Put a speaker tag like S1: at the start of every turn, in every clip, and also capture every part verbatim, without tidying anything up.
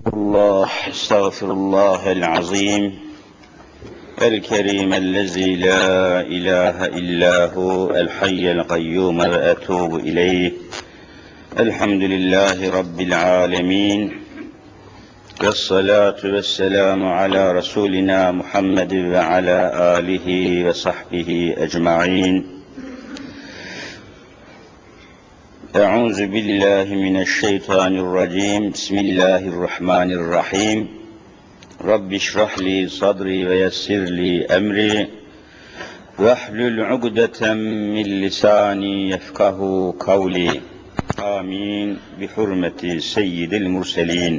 S1: الله استغفر الله العظيم الكريم الذي لا إله إلا هو الحي القيوم وأتوب إليه الحمد لله رب العالمين والصلاة والسلام على رسولنا محمد وعلى آله وصحبه أجمعين. أعوذ بالله من الشيطان الرجيم. بسم الله الرحمن الرحيم. رب اشرح لي صدري ويسر لي أمري واحلل عقدة من لساني يفقه قولي. آمين بحرمة سيد المرسلين.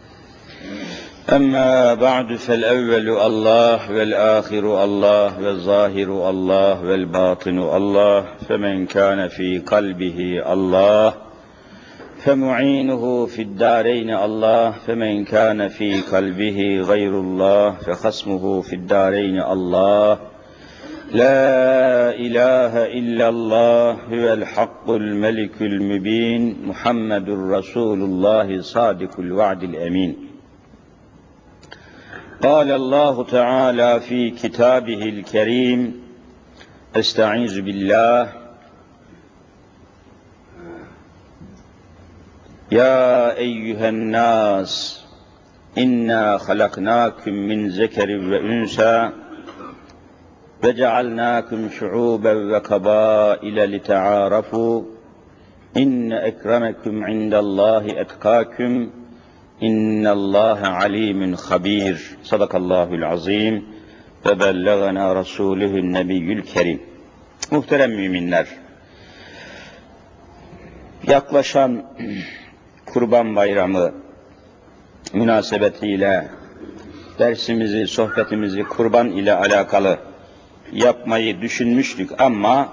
S1: أما بعد فالأول الله والآخر الله والظاهر الله والباطن الله، فمن كان في قلبه الله فمعينه في الدارين الله، فمن كان في قلبه غير الله فخصمه في الدارين الله. لا إله إلا الله هو الحق الملك المبين محمد رسول الله صادق الوعد الأمين. قال الله تعالى في كتابه الكريم: استعيذ بالله. يا أيها الناس إنا خلقناكم من ذكر وأنثى وجعلناكم شعوبا وقبائل لتعارفوا إن أكرمكم عند الله أتقاكم إن الله عليم خبير. Sadakallahul azim ve bellagana rasuluhun nebiyyül kerim. Muhterem müminler, yaklaşan Kurban Bayramı münasebetiyle dersimizi, sohbetimizi kurban ile alakalı yapmayı düşünmüştük ama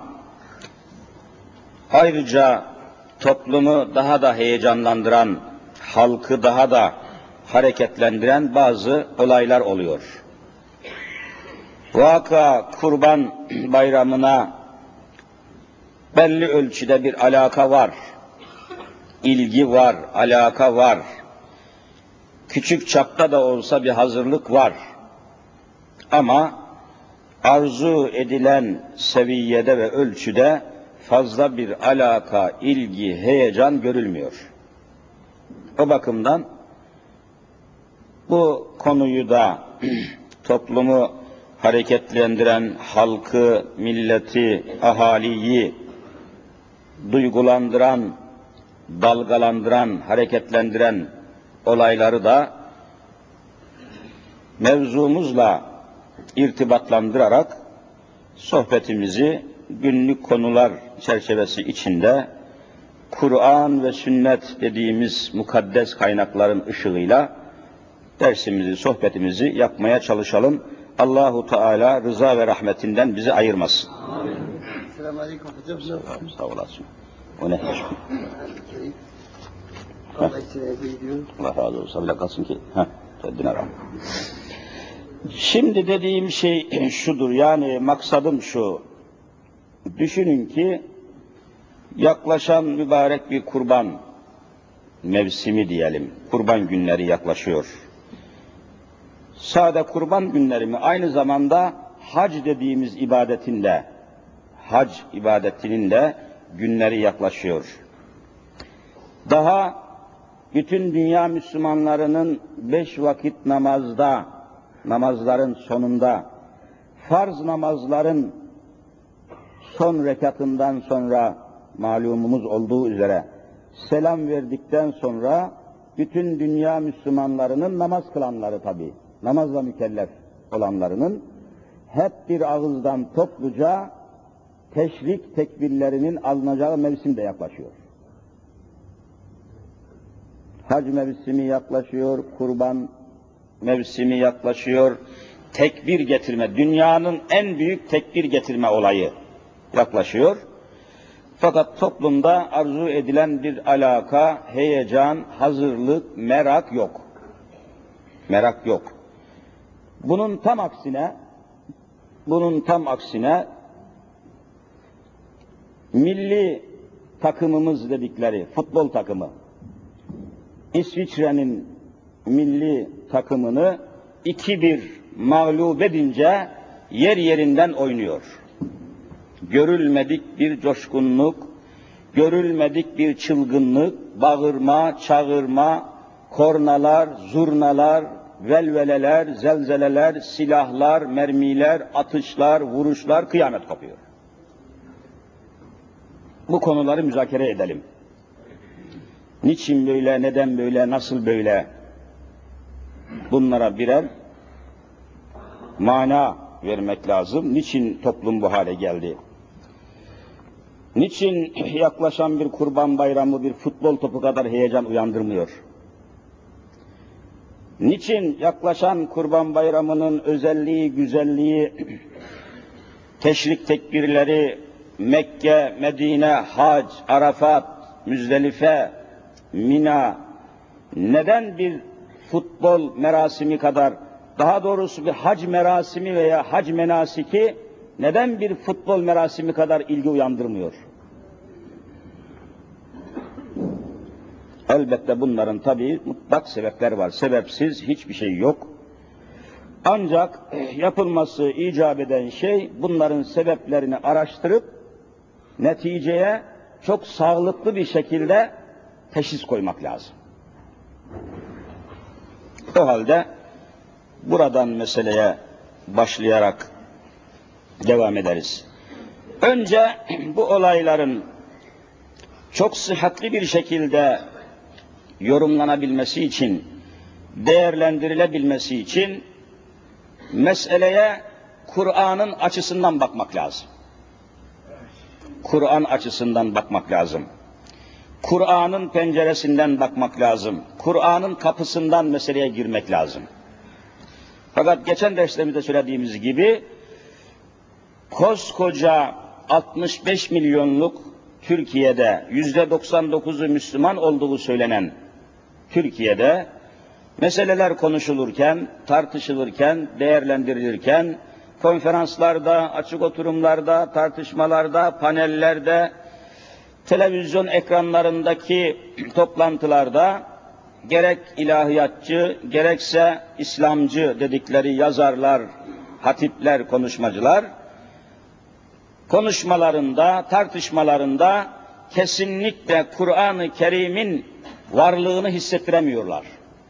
S1: ayrıca toplumu daha da heyecanlandıran, halkı daha da hareketlendiren bazı olaylar oluyor. Vaka Kurban Bayramı'na belli ölçüde bir alaka var. İlgi var, alaka var. Küçük çapta da olsa bir hazırlık var. Ama arzu edilen seviyede ve ölçüde fazla bir alaka, ilgi, heyecan görülmüyor. O bakımdan bu konuyu da toplumu hareketlendiren, halkı, milleti, ahaliyi duygulandıran, dalgalandıran, hareketlendiren olayları da mevzumuzla irtibatlandırarak sohbetimizi günlük konular çerçevesi içinde Kur'an ve sünnet dediğimiz mukaddes kaynakların ışığıyla dersimizi, sohbetimizi yapmaya çalışalım. Allahu Teala rıza ve rahmetinden bizi ayırmasın. Amin. Selamun aleyküm hocam. Sağ, sağ olasın. O ne? Allah Allah razı olsun. Bile kalsın ki. Heh, Şimdi dediğim şey şudur. Yani maksadım şu. Düşünün ki yaklaşan mübarek bir kurban mevsimi diyelim. Kurban günleri yaklaşıyor. Sade kurban günleri mi? Aynı zamanda hac dediğimiz ibadetin de, hac ibadetinin de günleri yaklaşıyor. Daha bütün dünya Müslümanlarının beş vakit namazda, namazların sonunda, farz namazların son rekatından sonra malumumuz olduğu üzere selam verdikten sonra bütün dünya Müslümanlarının namaz kılanları tabi, namazla mükellef olanlarının hep bir ağızdan topluca teşrik tekbirlerinin alınacağı mevsim de yaklaşıyor. Hac mevsimi yaklaşıyor, kurban mevsimi yaklaşıyor, tekbir getirme, dünyanın en büyük tekbir getirme olayı yaklaşıyor. Fakat toplumda arzu edilen bir alaka, heyecan, hazırlık, merak yok. Merak yok. Bunun tam aksine, bunun tam aksine milli takımımız dedikleri futbol takımı, İsviçre'nin milli takımını iki bir mağlup edince yer yerinden oynuyor. Görülmedik bir coşkunluk, görülmedik bir çılgınlık, bağırma, çağırma, kornalar, zurnalar, velveleler, zelzeleler, silahlar, mermiler, atışlar, vuruşlar, kıyamet kopuyor. Bu konuları müzakere edelim. Niçin böyle, neden böyle, nasıl böyle? Bunlara birer mana vermek lazım. Niçin toplum bu hale geldi? Niçin yaklaşan bir Kurban Bayramı bir futbol topu kadar heyecan uyandırmıyor? Niçin yaklaşan Kurban Bayramı'nın özelliği, güzelliği, teşrik tekbirleri, Mekke, Medine, Hac, Arafat, Müzdelife, Mina, neden bir futbol merasimi kadar, daha doğrusu bir hac merasimi veya hac menasiki, neden bir futbol merasimi kadar ilgi uyandırmıyor? Elbette bunların tabii mutlak sebepler var. Sebepsiz hiçbir şey yok. Ancak yapılması icap eden şey, bunların sebeplerini araştırıp, neticeye çok sağlıklı bir şekilde teşhis koymak lazım. O halde buradan meseleye başlayarak devam ederiz. Önce bu olayların çok sıhhatli bir şekilde yorumlanabilmesi için, değerlendirilebilmesi için meseleye Kur'an'ın açısından bakmak lazım. Kur'an açısından bakmak lazım. Kur'an'ın penceresinden bakmak lazım. Kur'an'ın kapısından meseleye girmek lazım. Fakat geçen derslerimizde söylediğimiz gibi koskoca altmış beş milyonluk Türkiye'de yüzde doksan dokuzu Müslüman olduğu söylenen Türkiye'de meseleler konuşulurken, tartışılırken, değerlendirilirken, konferanslarda, açık oturumlarda, tartışmalarda, panellerde, televizyon ekranlarındaki toplantılarda gerek ilahiyatçı, gerekse İslamcı dedikleri yazarlar, hatipler, konuşmacılar, konuşmalarında, tartışmalarında kesinlikle Kur'an-ı Kerim'in varlığını hissettiremiyorlar.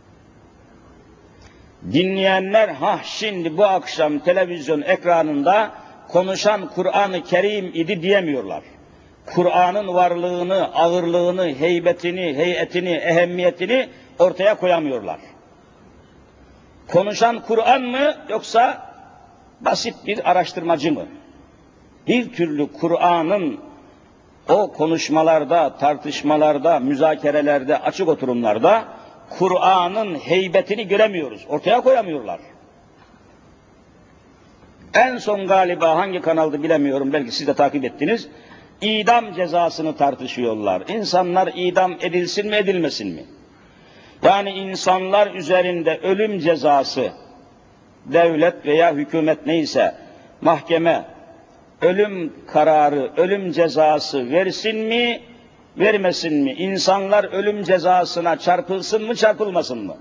S1: Dinleyenler, ha şimdi bu akşam televizyon ekranında konuşan Kur'an-ı Kerim idi diyemiyorlar. Kur'an'ın varlığını, ağırlığını, heybetini, heyetini, ehemmiyetini ortaya koyamıyorlar. Konuşan Kur'an mı yoksa basit bir araştırmacı mı? Bir türlü Kur'an'ın o konuşmalarda, tartışmalarda, müzakerelerde, açık oturumlarda Kur'an'ın heybetini göremiyoruz, ortaya koyamıyorlar. En son galiba hangi kanalda bilemiyorum, belki siz de takip ettiniz, idam cezasını tartışıyorlar. İnsanlar idam edilsin mi edilmesin mi? Yani insanlar üzerinde ölüm cezası, devlet veya hükümet neyse, mahkeme, ölüm kararı, ölüm cezası versin mi, vermesin mi? İnsanlar ölüm cezasına çarpılsın mı, çarpılmasın mı?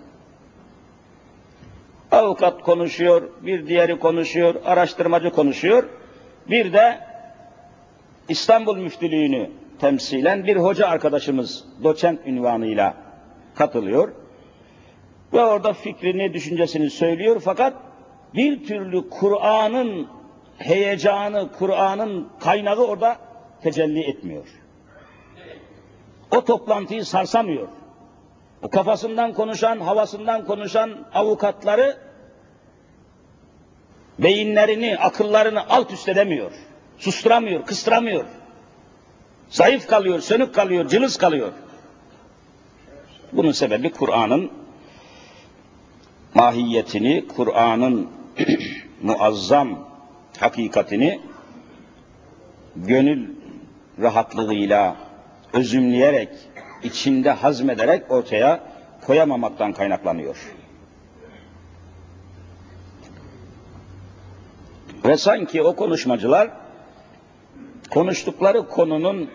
S1: Avukat konuşuyor, bir diğeri konuşuyor, araştırmacı konuşuyor. Bir de İstanbul Müftülüğü'nü temsilen bir hoca arkadaşımız doçent ünvanıyla katılıyor. Ve orada fikrini, düşüncesini söylüyor. Fakat bir türlü Kur'an'ın heyecanı, Kur'an'ın kaynağı orada tecelli etmiyor. O toplantıyı sarsamıyor. O kafasından konuşan, havasından konuşan avukatları beyinlerini, akıllarını alt üst edemiyor. Susturamıyor, kıstıramıyor. Zayıf kalıyor, sönük kalıyor, cılız kalıyor. Bunun sebebi Kur'an'ın mahiyetini, Kur'an'ın muazzam hakikatini gönül rahatlığıyla özümleyerek, içinde hazmederek ortaya koyamamaktan kaynaklanıyor. Ve sanki o konuşmacılar konuştukları konunun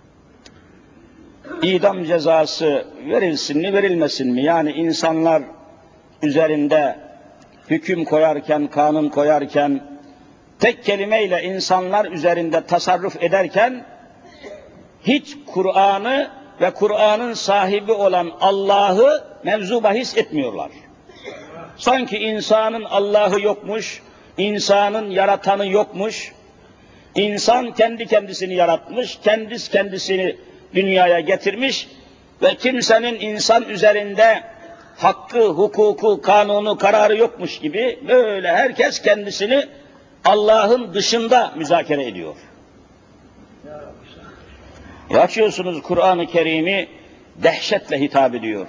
S1: idam cezası verilsin mi verilmesin mi? Yani insanlar üzerinde hüküm koyarken, kanun koyarken, tek kelimeyle insanlar üzerinde tasarruf ederken, hiç Kur'an'ı ve Kur'an'ın sahibi olan Allah'ı mevzu bahis etmiyorlar. Sanki insanın Allah'ı yokmuş, insanın yaratanı yokmuş, insan kendi kendisini yaratmış, kendisi kendisini dünyaya getirmiş ve kimsenin insan üzerinde hakkı, hukuku, kanunu, kararı yokmuş gibi böyle herkes kendisini Allah'ın dışında müzakere ediyor. Açıyorsunuz Kur'an-ı Kerim'i, dehşetle hitap ediyor.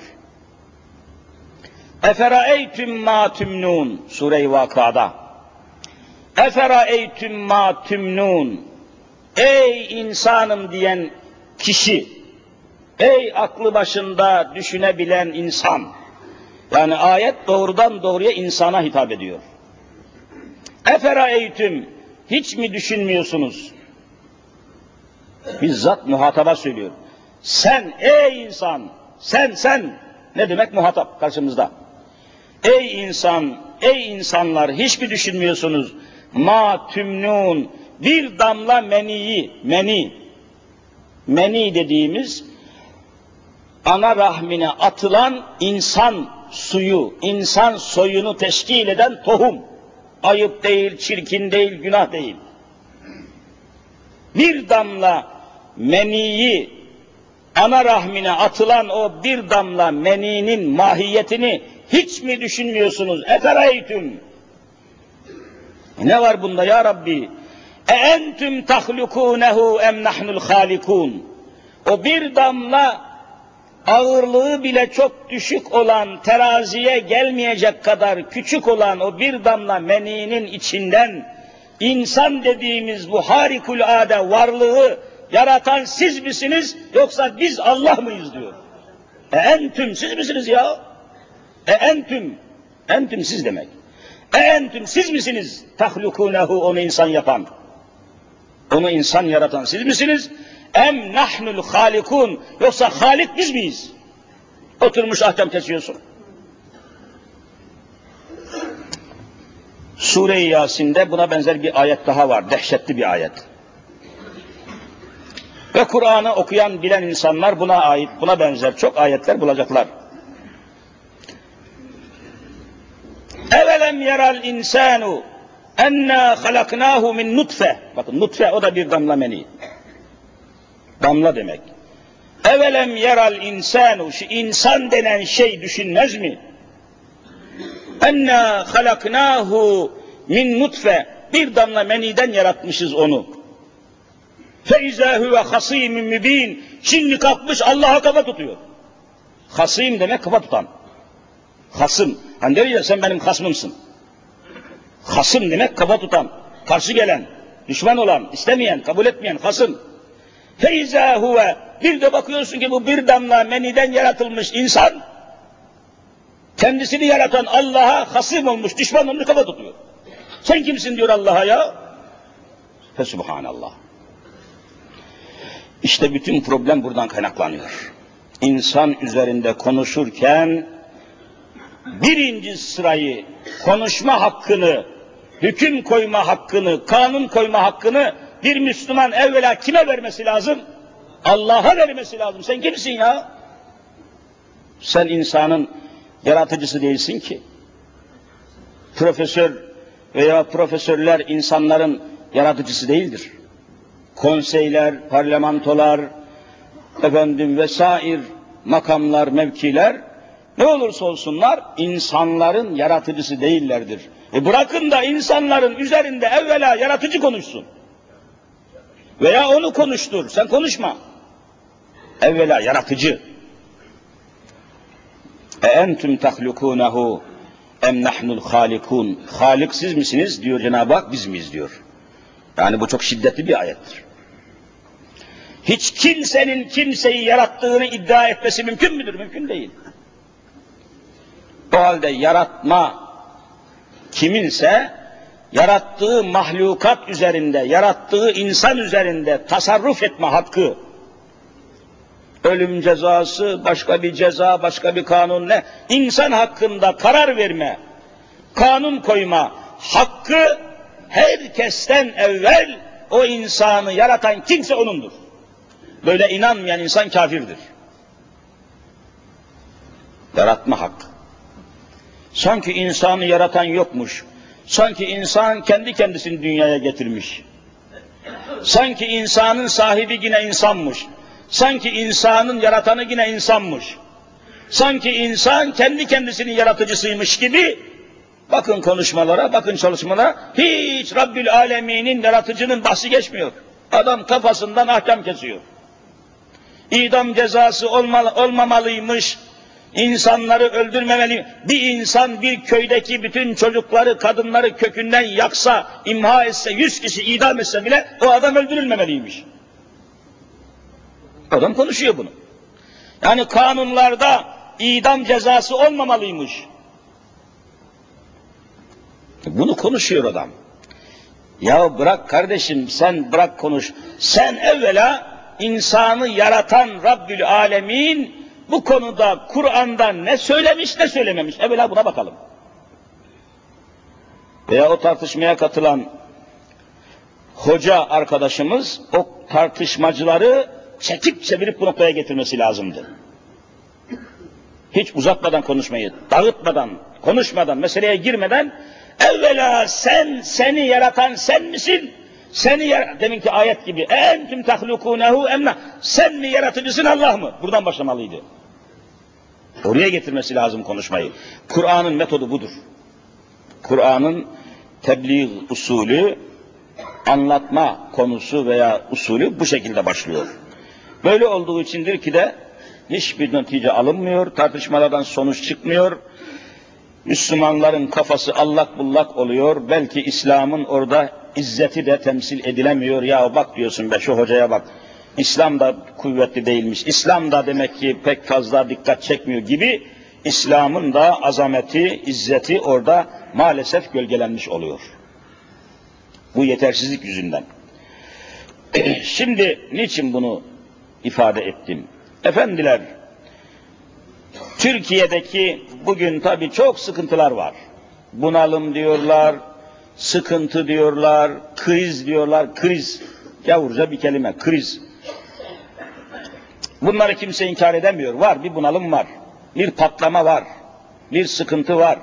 S1: Eferaeytüm ma tümnun Sure-i Vakıa'da. Eferaeytüm ma tümnun. Ey insanım diyen kişi, ey aklı başında düşünebilen insan. Yani ayet doğrudan doğruya insana hitap ediyor. Eferaeytüm, hiç mi düşünmüyorsunuz? Bizzat muhataba söylüyor. Sen ey insan, sen sen, ne demek muhatap karşımızda? Ey insan, ey insanlar, hiç mi düşünmüyorsunuz? Ma tümnun, bir damla meniyi, meni, meni dediğimiz ana rahmine atılan insan suyu, insan soyunu teşkil eden tohum. Ayıp değil, çirkin değil, günah değil. Bir damla meniyi, ana rahmine atılan o bir damla meninin mahiyetini hiç mi düşünmüyorsunuz? Efereytüm. Ne var bunda ya Rabbi? E entüm tahlukûnehu em nahnul hâlikûn. O bir damla ağırlığı bile çok düşük olan, teraziye gelmeyecek kadar küçük olan o bir damla meninin içinden insan dediğimiz bu harikulade varlığı yaratan siz misiniz yoksa biz Allah mıyız diyor. E entüm, siz misiniz ya? E entüm, entüm siz demek. E entüm, siz misiniz? Tahlukûnehu, onu insan yapan. Onu insan yaratan siz misiniz? Em nahnul halikun, yoksa halik biz miyiz? Oturmuş ahkam kesiyorsun. Sure-i Yasin'de buna benzer bir ayet daha var, dehşetli bir ayet. Ve Kur'an'ı okuyan, bilen insanlar buna ait, buna benzer çok ayetler bulacaklar. Evelem yeral insanu enna halaknahu min nutfe. Bakın nutfe, o da bir damla meni. Damla demek. Evelem yeral insanu, şu insan denen şey düşünmez mi? Enna halaknahu min nutfe, bir damla meniden yaratmışız onu. Feiza huve hasimun mübin, şimdi kalkmış Allah'a kafa tutuyor. Hasim demek kafa tutan. Hasım, hani diyor ya sen benim hasmımsın. Hasım demek kafa tutan, karşı gelen, düşman olan, istemeyen, kabul etmeyen hasım. Feiza huve, bir de bakıyorsun ki bu bir damla meniden yaratılmış insan, kendisini yaratan Allah'a hasım olmuş, düşman olmuş, kafa tutuyor. Sen kimsin diyor Allah'a ya? Fesubhanallah. İşte bütün problem buradan kaynaklanıyor. İnsan üzerinde konuşurken, birinci sırayı, konuşma hakkını, hüküm koyma hakkını, kanun koyma hakkını bir Müslüman evvela kime vermesi lazım? Allah'a vermesi lazım. Sen kimsin ya? Sen insanın yaratıcısı değilsin ki. Profesör veya profesörler insanların yaratıcısı değildir. Konseyler, parlamentolar, efendim vesair makamlar, mevkiler ne olursa olsunlar insanların yaratıcısı değillerdir. E bırakın da insanların üzerinde evvela yaratıcı konuşsun. Veya onu konuştur, sen konuşma. Evvela yaratıcı. E entüm tahlukûnehu em nahnul halikun. Halik siz misiniz diyor Cenab-ı Hak, biz miyiz diyor. Yani bu çok şiddetli bir ayettir. Hiç kimsenin kimseyi yarattığını iddia etmesi mümkün müdür? Mümkün değil. O halde yaratma kiminse yarattığı mahlukat üzerinde, yarattığı insan üzerinde tasarruf etme hakkı, ölüm cezası, başka bir ceza, başka bir kanun ne? İnsan hakkında karar verme, kanun koyma hakkı herkesten evvel o insanı yaratan kimse onundur. Böyle inanmayan insan kafirdir. Yaratma hakkı. Sanki insanı yaratan yokmuş. Sanki insan kendi kendisini dünyaya getirmiş. Sanki insanın sahibi yine insanmış. Sanki insanın yaratanı yine insanmış. Sanki insan kendi kendisinin yaratıcısıymış gibi bakın konuşmalara, bakın çalışmalara hiç Rabbül Alemin'in yaratıcının bahsi geçmiyor. Adam kafasından ahkam kesiyor. İdam cezası olma, olmamalıymış. İnsanları öldürmemeli. Bir insan bir köydeki bütün çocukları, kadınları kökünden yaksa, imha etse, yüz kişi idam etse bile o adam öldürülmemeliymiş. Adam konuşuyor bunu. Yani kanunlarda idam cezası olmamalıymış. Bunu konuşuyor adam. Ya bırak kardeşim, sen bırak konuş. Sen evvela insanı yaratan Rabbül Alemin bu konuda Kur'an'da ne söylemiş ne söylememiş. Evvela buna bakalım. Veya o tartışmaya katılan hoca arkadaşımız o tartışmacıları çekip çevirip bu noktaya getirmesi lazımdı. Hiç uzatmadan konuşmayı, dağıtmadan, konuşmadan, meseleye girmeden evvela sen, seni yaratan sen misin? Seni yar deminki ayet gibi entüm tahlukunehu emna, sen mi yaratıcısın Allah mı? Buradan başlamalıydı. Oraya getirmesi lazım konuşmayı. Kur'an'ın metodu budur. Kur'an'ın tebliğ usulü, anlatma konusu veya usulü bu şekilde başlıyor. Böyle olduğu içindir ki de hiçbir netice alınmıyor, tartışmalardan sonuç çıkmıyor. Müslümanların kafası allak bullak oluyor. Belki İslam'ın orada izzeti de temsil edilemiyor. Ya bak diyorsun be şu hocaya bak. İslam da kuvvetli değilmiş. İslam da demek ki pek fazla dikkat çekmiyor gibi İslam'ın da azameti, izzeti orada maalesef gölgelenmiş oluyor. Bu yetersizlik yüzünden. Şimdi niçin bunu ifade ettim? Efendiler, Türkiye'deki bugün tabii çok sıkıntılar var. Bunalım diyorlar, sıkıntı diyorlar, kriz diyorlar, kriz. Yavurca bir kelime, kriz. Bunları kimse inkar edemiyor. Var, bir bunalım var, bir patlama var, bir sıkıntı var.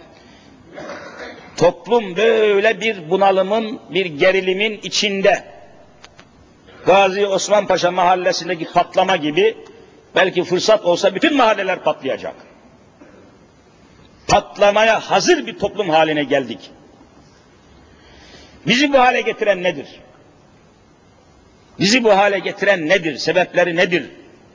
S1: Toplum böyle bir bunalımın, bir gerilimin içinde. Gazi Osman Paşa mahallesindeki patlama gibi belki fırsat olsa bütün mahalleler patlayacak. Patlamaya hazır bir toplum haline geldik. Bizi bu hale getiren nedir? Bizi bu hale getiren nedir? Sebepleri nedir?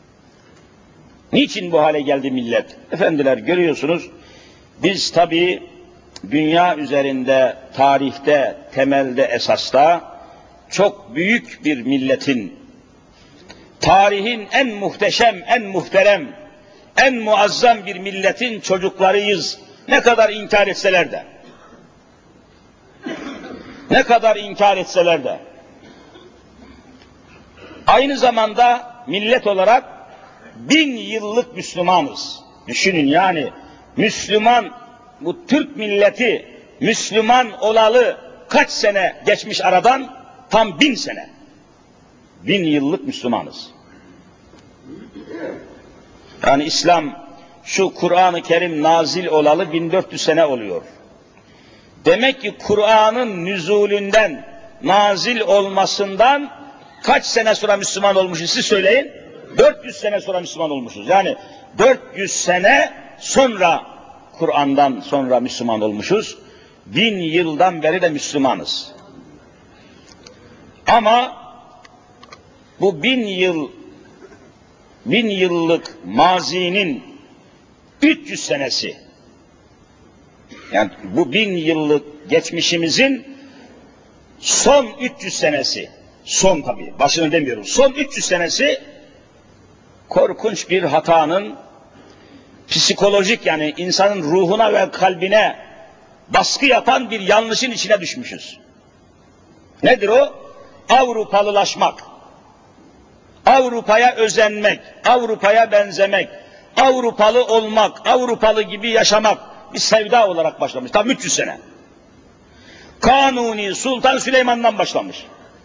S1: Niçin bu hale geldi millet? Efendiler görüyorsunuz, biz tabii dünya üzerinde, tarihte, temelde, esasta çok büyük bir milletin, tarihin en muhteşem, en muhterem, en muazzam bir milletin çocuklarıyız. Ne kadar inkar etseler de. Ne kadar inkar etseler de. Aynı zamanda millet olarak bin yıllık Müslümanız. Düşünün yani Müslüman, bu Türk milleti Müslüman olalı kaç sene geçmiş aradan? Tam bin sene. Bin yıllık Müslümanız. Yani İslam, şu Kur'an-ı Kerim nazil olalı bin dört yüz sene oluyor. Demek ki Kur'an'ın nüzulünden, nazil olmasından kaç sene sonra Müslüman olmuşuz siz söyleyin? dört yüz sene sonra Müslüman olmuşuz. Yani dört yüz sene sonra Kur'an'dan sonra Müslüman olmuşuz. Bin yıldan beri de Müslümanız. Ama bu bin yıl, bin yıllık mazinin üç yüz senesi, yani bu bin yıllık geçmişimizin son üç yüz senesi, son tabii, başını demiyorum, son üç yüz senesi korkunç bir hatanın, psikolojik yani insanın ruhuna ve kalbine baskı yapan bir yanlışın içine düşmüşüz. Nedir o? Avrupalılaşmak. Avrupa'ya özenmek, Avrupa'ya benzemek, Avrupalı olmak, Avrupalı gibi yaşamak bir sevda olarak başlamış. Tam üç yüz sene. Kanuni Sultan Süleyman'dan başlamış.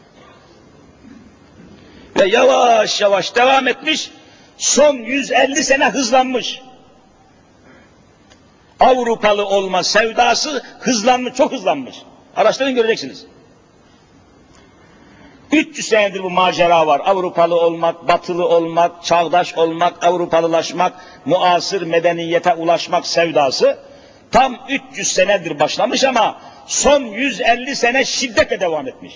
S1: Ve yavaş yavaş devam etmiş, son yüz elli sene hızlanmış. Avrupalı olma sevdası hızlanmış, çok hızlanmış. Araştırın göreceksiniz. üç yüz senedir bu macera var. Avrupalı olmak, batılı olmak, çağdaş olmak, Avrupalılaşmak, muasır medeniyete ulaşmak sevdası tam üç yüz senedir başlamış ama son yüz elli sene şiddetle devam etmiş.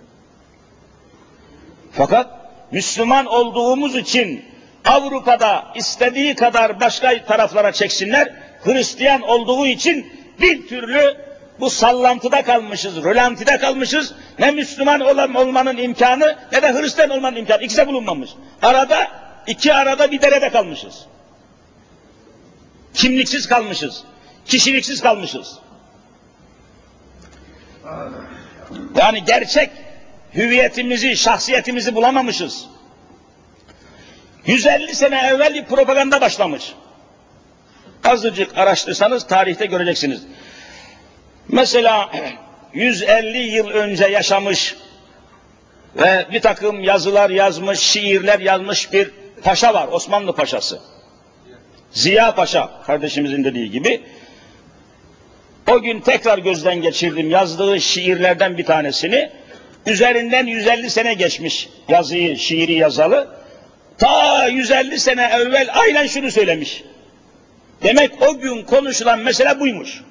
S1: Fakat Müslüman olduğumuz için Avrupa'da istediği kadar başka taraflara çeksinler, Hristiyan olduğu için bir türlü bu sallantıda kalmışız, rölantide kalmışız. Ne Müslüman olan, olmanın imkanı ne de Hristiyan olmanın imkanı. İkisi de bulunmamış. Arada, iki arada bir derede kalmışız. Kimliksiz kalmışız. Kişiliksiz kalmışız. Yani gerçek hüviyetimizi, şahsiyetimizi bulamamışız. yüz elli sene evvel bir propaganda başlamış. Azıcık araştırsanız tarihte göreceksiniz. Mesela yüz elli yıl önce yaşamış ve bir takım yazılar yazmış, şiirler yazmış bir paşa var, Osmanlı Paşası. Ziya Paşa, kardeşimizin dediği gibi. O gün tekrar gözden geçirdim yazdığı şiirlerden bir tanesini. Üzerinden yüz elli sene geçmiş yazıyı, şiiri yazalı. Ta yüz elli sene evvel aynen şunu söylemiş. Demek o gün konuşulan mesele buymuş.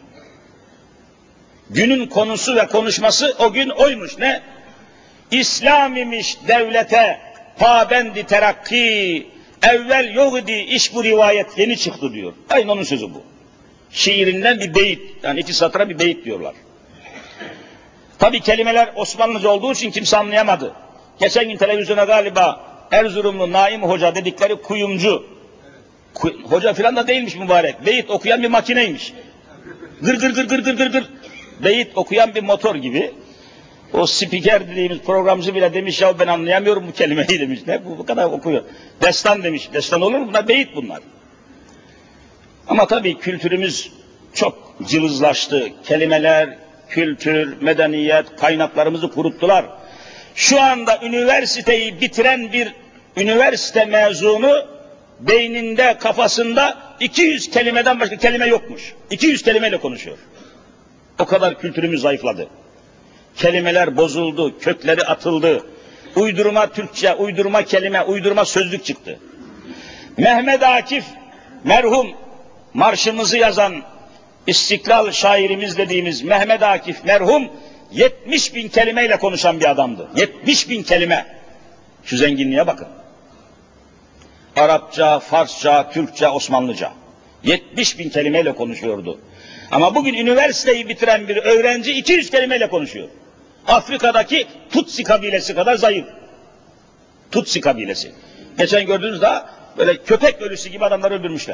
S1: Günün konusu ve konuşması o gün oymuş. Ne? İslam imiş devlete pabendi terakki, evvel yok idi iş bu rivayet yeni çıktı diyor. Aynen onun sözü bu. Şiirinden bir beyit, yani iki satıra bir beyit diyorlar. Tabi kelimeler Osmanlıca olduğu için kimse anlayamadı. Geçen gün televizyona galiba Erzurumlu Naim Hoca dedikleri kuyumcu, kuy, hoca filan da değilmiş mübarek, beyit okuyan bir makineymiş. Gır gır gır gır gır gır gır. Beyit okuyan bir motor gibi. O spiker dediğimiz programcı bile demiş ya ben anlayamıyorum bu kelimeyi demiş. Ne bu, bu kadar okuyor. Destan demiş. Destan olur mu? Bunlar beyit bunlar. Ama tabii kültürümüz çok cılızlaştı. Kelimeler, kültür, medeniyet, kaynaklarımızı kuruttular. Şu anda üniversiteyi bitiren bir üniversite mezunu beyninde, kafasında iki yüz kelimeden başka kelime yokmuş. iki yüz kelimeyle konuşuyor. O kadar kültürümüz zayıfladı. Kelimeler bozuldu, kökleri atıldı. Uydurma Türkçe, uydurma kelime, uydurma sözlük çıktı. Mehmet Akif merhum marşımızı yazan İstiklal şairimiz dediğimiz Mehmet Akif merhum yetmiş bin kelimeyle konuşan bir adamdı. yetmiş bin kelime. Şu zenginliğe bakın. Arapça, Farsça, Türkçe, Osmanlıca. yetmiş bin kelimeyle konuşuyordu. Ama bugün üniversiteyi bitiren bir öğrenci iki yüz kelimeyle konuşuyor. Afrika'daki Tutsi kabilesi kadar zayıf. Tutsi kabilesi. Geçen gördüğünüz daha böyle köpek ölüsü gibi adamları öldürmüşler.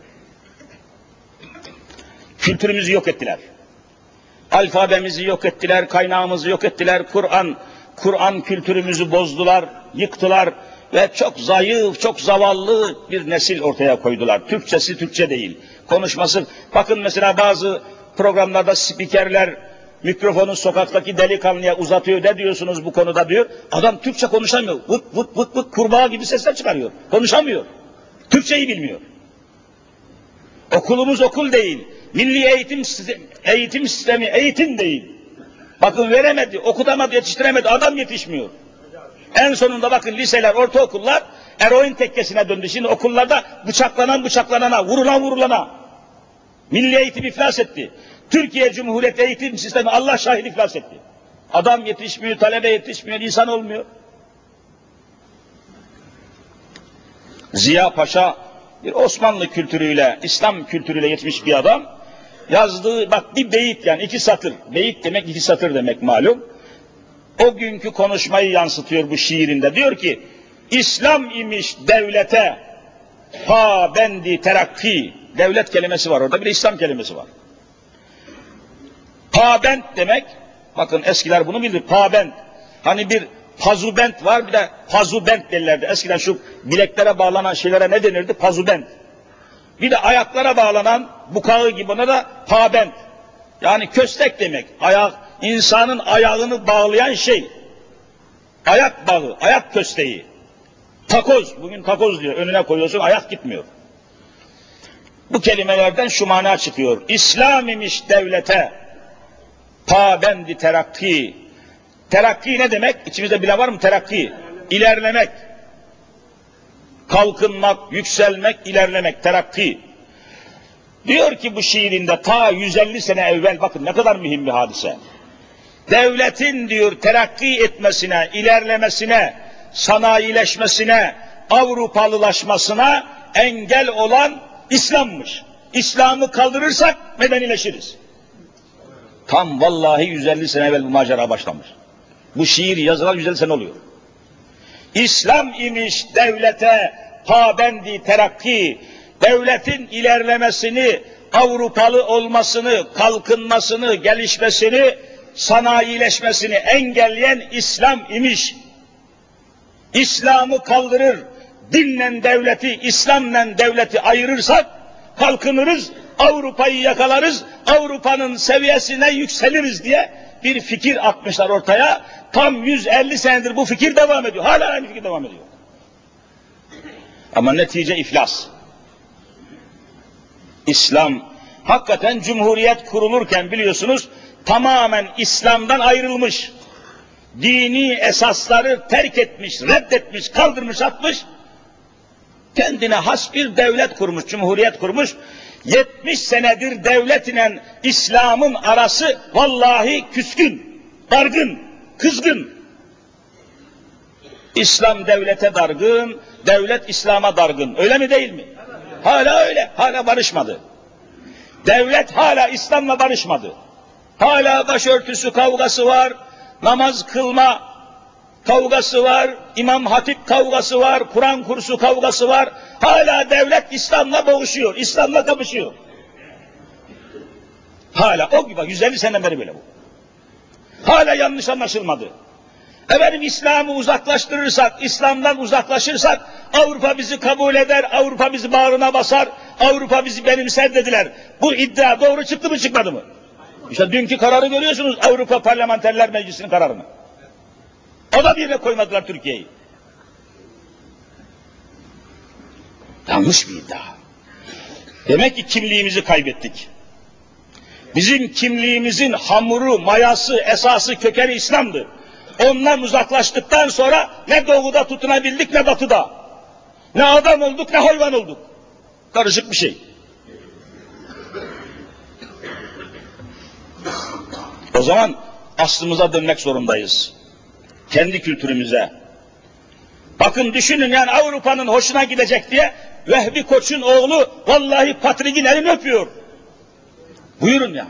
S1: Kültürümüzü yok ettiler. Alfabemizi yok ettiler, kaynağımızı yok ettiler. Kur'an, Kur'an kültürümüzü bozdular, yıktılar ve çok zayıf, çok zavallı bir nesil ortaya koydular. Türkçesi Türkçe değil. Konuşması, bakın mesela bazı programlarda spikerler mikrofonu sokaktaki delikanlıya uzatıyor. Ne diyorsunuz bu konuda diyor. Adam Türkçe konuşamıyor. Vıt vıt vıt vıt kurbağa gibi sesler çıkarıyor. Konuşamıyor. Türkçeyi bilmiyor. Okulumuz okul değil. Milli eğitim eğitim sistemi eğitim değil. Bakın veremedi, okutamadı, yetiştiremedi. Adam yetişmiyor. En sonunda bakın liseler, ortaokullar eroin tekkesine döndü. Şimdi okullarda bıçaklanan bıçaklanana, vurulan vurulana. Milli eğitim iflas etti. Türkiye Cumhuriyeti eğitim sistemi Allah şahit iflas etti. Adam yetişmiyor, talebe yetişmiyor, insan olmuyor. Ziya Paşa bir Osmanlı kültürüyle, İslam kültürüyle yetmiş bir adam. Yazdığı bak bir beyit, yani iki satır. Beyit demek iki satır demek malum. O günkü konuşmayı yansıtıyor bu şiirinde. Diyor ki, İslam imiş devlete pabendi terakki. Devlet kelimesi var orada, bir de İslam kelimesi var. Pabend demek, bakın eskiler bunu bilir, pabend. Hani bir pazubent var, bir de pazubent derlerdi. Eskiden şu bileklere bağlanan şeylere ne denirdi? Pazubent. Bir de ayaklara bağlanan bukağı gibi, ona da pabent. Yani köstek demek. Ayak, insanın ayağını bağlayan şey. Ayak bağı, ayak kösteği. Takoz, bugün takoz diyor. Önüne koyuyorsun, ayak gitmiyor. Bu kelimelerden şu mana çıkıyor. İslam imiş devlete, pabendi terakki. Terakki ne demek? İçimizde bile var mı terakki? İlerlemek. Kalkınmak, yükselmek, ilerlemek, terakki. Diyor ki bu şiirinde ta yüz elli sene evvel, bakın ne kadar mühim bir hadise. Devletin diyor terakki etmesine, ilerlemesine, sanayileşmesine, Avrupalılaşmasına engel olan İslam'mış. İslam'ı kaldırırsak medenileşiriz. Tam vallahi yüz elli sene evvel bu macera başlamış. Bu şiir yazılan yüz elli sene oluyor. İslam imiş devlete pabendi terakki, devletin ilerlemesini, Avrupalı olmasını, kalkınmasını, gelişmesini, sanayileşmesini engelleyen İslam imiş. İslam'ı kaldırır, dinle devleti, İslam'la devleti ayırırsak kalkınırız, Avrupa'yı yakalarız, Avrupa'nın seviyesine yükseliriz diye bir fikir atmışlar ortaya. Tam yüz elli senedir bu fikir devam ediyor. Hala aynı fikir devam ediyor. Ama netice iflas. İslam, hakikaten Cumhuriyet kurulurken biliyorsunuz tamamen İslam'dan ayrılmış. Dini esasları terk etmiş, reddetmiş, kaldırmış, atmış. Kendine has bir devlet kurmuş, Cumhuriyet kurmuş. yetmiş senedir devlet ile İslam'ın arası vallahi küskün, dargın, kızgın. İslam devlete dargın, devlet İslam'a dargın. Öyle mi değil mi? Hala öyle, hala barışmadı. Devlet hala İslam'la barışmadı. Hala başörtüsü kavgası var, namaz kılma kavgası var, İmam Hatip kavgası var, Kur'an kursu kavgası var. Hala devlet İslam'la boğuşuyor, İslam'la kapışıyor. Hala o gibi, yüz elli sene beri böyle bu. Hala yanlış anlaşılmadı. Efendim İslam'ı uzaklaştırırsak, İslam'dan uzaklaşırsak Avrupa bizi kabul eder, Avrupa bizi bağrına basar, Avrupa bizi benimser dediler. Bu iddia doğru çıktı mı çıkmadı mı? İşte dünkü kararı görüyorsunuz, Avrupa Parlamenterler Meclisi'nin kararını. O da bir yere koymadılar Türkiye'yi. Yanlış bir iddia. Demek ki kimliğimizi kaybettik. Bizim kimliğimizin hamuru, mayası, esası, kökeni İslam'dı. Ondan uzaklaştıktan sonra ne doğuda tutunabildik ne batıda. Ne adam olduk ne hayvan olduk. Karışık bir şey. O zaman aslımıza dönmek zorundayız. Kendi kültürümüze. Bakın düşünün, yani Avrupa'nın hoşuna gidecek diye Vehbi Koç'un oğlu vallahi Patrik'in elini öpüyor. Buyurun ya.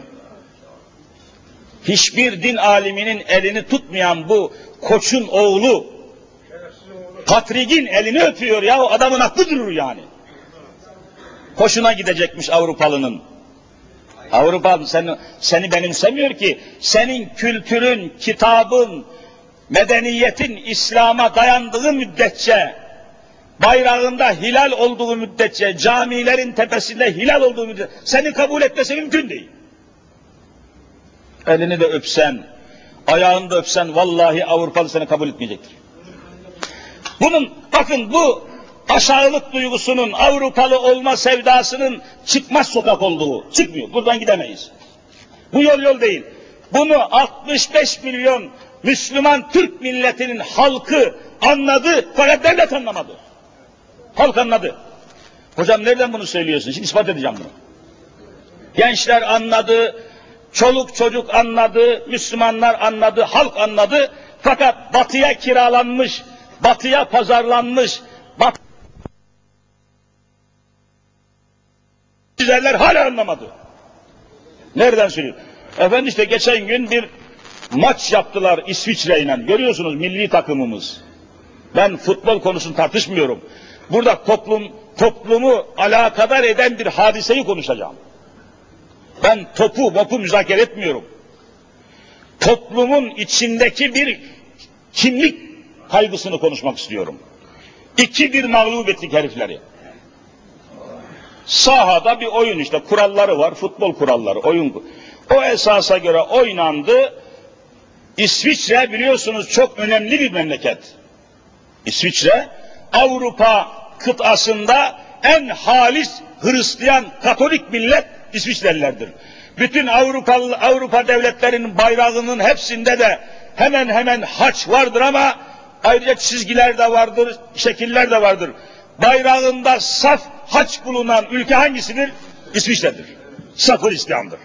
S1: Hiçbir din aliminin elini tutmayan bu Koç'un oğlu Patrik'in elini öpüyor ya, o adamın aklı durur yani. Hoşuna gidecekmiş Avrupalının. Avrupa seni, seni benimsemiyor ki, senin kültürün, kitabın, medeniyetin İslam'a dayandığı müddetçe, bayrağında hilal olduğu müddetçe, camilerin tepesinde hilal olduğu müddetçe seni kabul etmesi mümkün değil. Elini de öpsen, ayağını da öpsen vallahi Avrupalı seni kabul etmeyecektir. Bunun, bakın bu aşağılık duygusunun, Avrupalı olma sevdasının çıkmaz sokak olduğu, çıkmıyor, buradan gidemeyiz. Bu yol yol değil. Bunu altmış beş milyon Müslüman Türk milletinin halkı anladı, fakat devlet anlamadı. Halk anladı. Hocam nereden bunu söylüyorsun? Şimdi ispat edeceğim bunu. Gençler anladı, çoluk çocuk anladı, Müslümanlar anladı, halk anladı. Fakat batıya kiralanmış, batıya pazarlanmış, batı güzeller hala anlamadı. Nereden söylüyor? Efendim işte geçen gün bir maç yaptılar İsviçre'yle. Görüyorsunuz milli takımımız. Ben futbol konusunu tartışmıyorum. Burada toplum, toplumu alakadar eden bir hadiseyi konuşacağım. Ben topu, mopu müzakere etmiyorum. Toplumun içindeki bir kimlik kaygısını konuşmak istiyorum. İki bir mağlup ettik herifleri. Sahada bir oyun işte, kuralları var, futbol kuralları, oyun. O esasa göre oynandı. İsviçre biliyorsunuz çok önemli bir memleket. İsviçre, Avrupa kıtasında en halis Hristiyan Katolik millet İsviçrelilerdir. Bütün Avrupalı, Avrupa devletlerinin bayrağının hepsinde de hemen hemen haç vardır ama ayrıca çizgiler de vardır, şekiller de vardır. Bayrağında saf haç bulunan ülke hangisidir? İsviçre'dir. Saf Hristiyandır.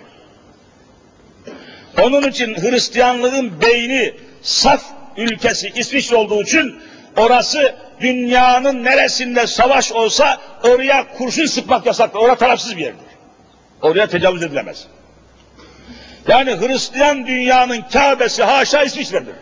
S1: Onun için Hristiyanlığın beyni saf ülkesi İsviçre olduğu için orası dünyanın neresinde savaş olsa oraya kurşun sıkmak yasaktır. Orası tarafsız bir yerdir. Oraya tecavüz edilemez. Yani Hristiyan dünyanın Kabe'si haşa İsviçre'dir.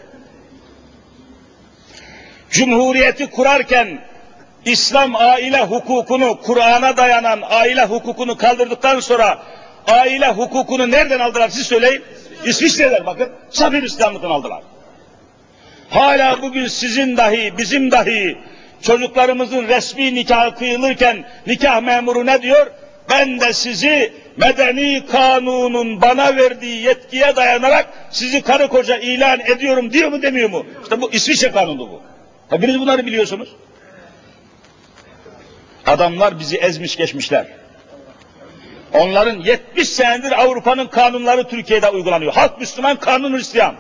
S1: Cumhuriyeti kurarken İslam aile hukukunu, Kur'an'a dayanan aile hukukunu kaldırdıktan sonra aile hukukunu nereden aldılar siz söyleyin? İsviçre'den bakın, saf Hristiyanlıktan aldılar. Hala bugün sizin dahi, bizim dahi çocuklarımızın resmi nikahı kıyılırken nikah memuru ne diyor? Ben de sizi medeni kanunun bana verdiği yetkiye dayanarak sizi karı koca ilan ediyorum diyor mu demiyor mu? İşte bu İsviçre kanunu bu. Hepiniz bunları biliyorsunuz. Adamlar bizi ezmiş geçmişler. Onların yetmiş senedir Avrupa'nın kanunları Türkiye'de uygulanıyor. Halk Müslüman, kanun Hristiyan.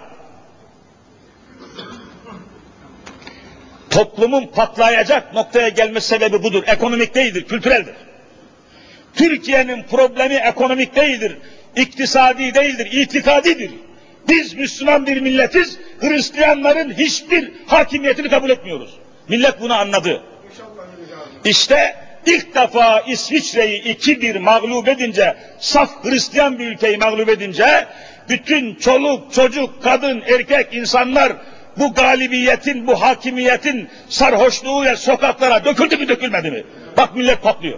S1: Toplumun patlayacak noktaya gelme sebebi budur. Ekonomik değildir, kültüreldir. Türkiye'nin problemi ekonomik değildir, iktisadi değildir, itikadidir. Biz Müslüman bir milletiz, Hristiyanların hiçbir hakimiyetini kabul etmiyoruz. Millet bunu anladı. İşte ilk defa İsviçre'yi iki bir mağlup edince, saf Hristiyan bir ülkeyi mağlup edince, bütün çoluk, çocuk, kadın, erkek insanlar bu galibiyetin, bu hakimiyetin sarhoşluğuyla sokaklara döküldü mü dökülmedi mi? Bak millet patlıyor.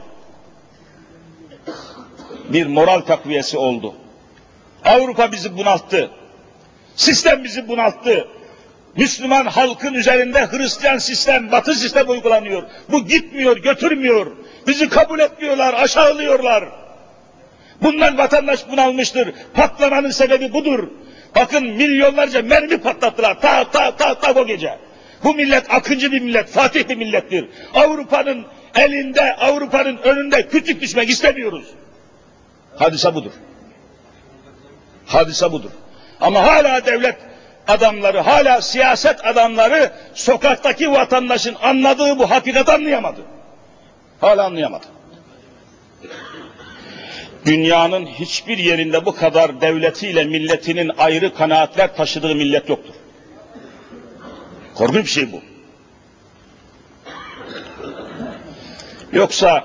S1: Bir moral takviyesi oldu. Avrupa bizi bunalttı. Sistem bizi bunalttı. Müslüman halkın üzerinde Hristiyan sistem, Batı sistem uygulanıyor. Bu gitmiyor, götürmüyor. Bizi kabul etmiyorlar, aşağılıyorlar. Bundan vatandaş bunalmıştır. Patlamanın sebebi budur. Bakın milyonlarca mermi patlattılar. Ta ta ta ta o gece. Bu millet akıncı bir millet, fatih bir millettir. Avrupa'nın elinde, Avrupa'nın önünde küçük düşmek istemiyoruz. Hadise budur. Hadise budur. Ama hala devlet adamları, hala siyaset adamları sokaktaki vatandaşın anladığı bu hakikati anlayamadı. Hala anlayamadı. Dünyanın hiçbir yerinde bu kadar devletiyle milletinin ayrı kanaatler taşıdığı millet yoktur. Korkunç bir şey bu. Yoksa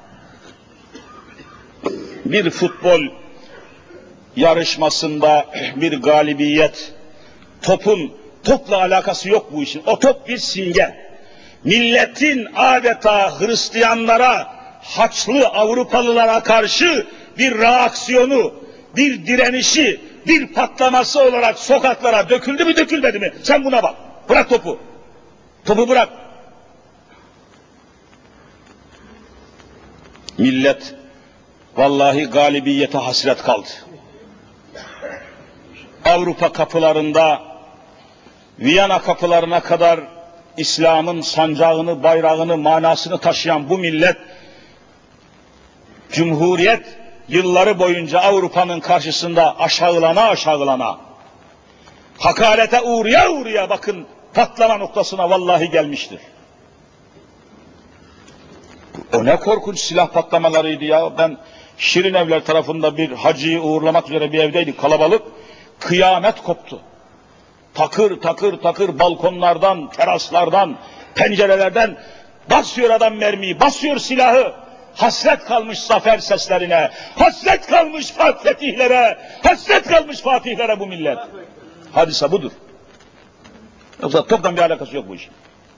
S1: bir futbol yarışmasında bir galibiyet, topun, topla alakası yok bu işin. O top bir simge. Milletin adeta Hristiyanlara, Haçlı Avrupalılara karşı bir reaksiyonu, bir direnişi, bir patlaması olarak sokaklara döküldü mü dökülmedi mi? Sen buna bak. Bırak topu. Topu bırak. Millet vallahi galibiyete hasret kaldı. Avrupa kapılarında, Viyana kapılarına kadar İslam'ın sancağını, bayrağını, manasını taşıyan bu millet, Cumhuriyet yılları boyunca Avrupa'nın karşısında aşağılana aşağılana, hakarete uğraya uğraya bakın patlama noktasına vallahi gelmiştir. O ne korkunç silah patlamalarıydı ya. Ben Şirinevler tarafında bir hacıyı uğurlamak üzere bir evdeydik, kalabalık. Kıyamet koptu. Takır takır takır balkonlardan, teraslardan, pencerelerden basıyor adam mermiyi, basıyor silahı. Hasret kalmış zafer seslerine, hasret kalmış fetihlere, hasret kalmış fatihlere bu millet. Hadise budur. Yoksa toptan bir alakası yok bu işin.